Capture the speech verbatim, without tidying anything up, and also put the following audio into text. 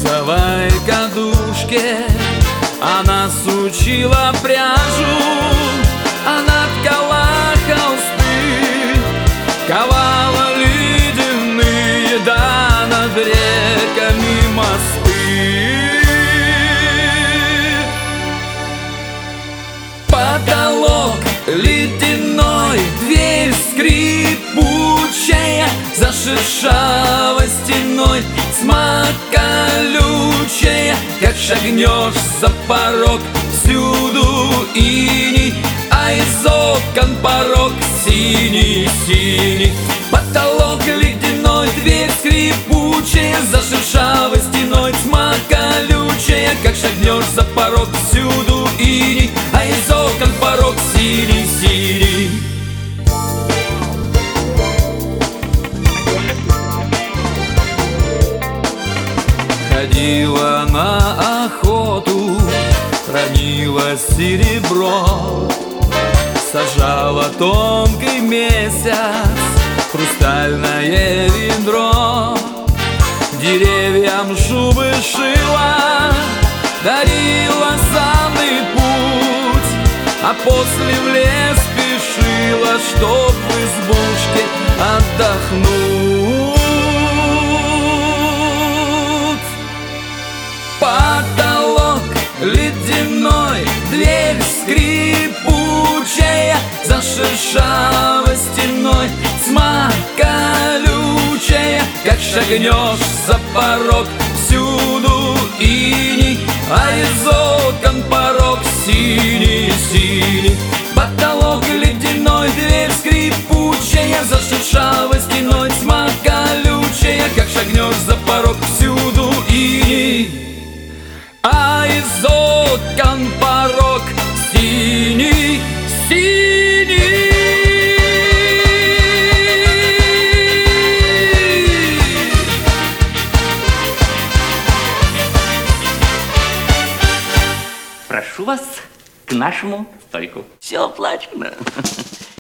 розовой кадушке она сучила пряжу, она ткала холсты, ковала ледяные, да над реками мосты. Потолок ледяной, дверь скрипучая, за шершавой стеной тьма колючая. Как шагнешь за порог, всюду иней, а из окон порог синий-синий. Потолок ледяной, дверь скрипучая, за шершавой стеной тьма колючая. Как шагнешь за порог, всюду иней, а из окон порог синий-синий. Ходила на охоту, хранила серебро, сажала тонкий месяц в хрустальное ведро. Деревьям шубы шила, дарила санный путь, а после в лес спешила, чтоб в избушке отдохнуть. Потолок ледяной, дверь скрипучая, за шершавой стеной тьма колючая. Как шагнешь за порог, всюду иней, а из окон порог синий-синий. Потолок ледяной, дверь скрипучая, за шершавой стеной тьма колючая. Как шагнешь за порог, всюду иней, а из окон порог синий-синий. Прошу вас к нашему столику. Все оплачено.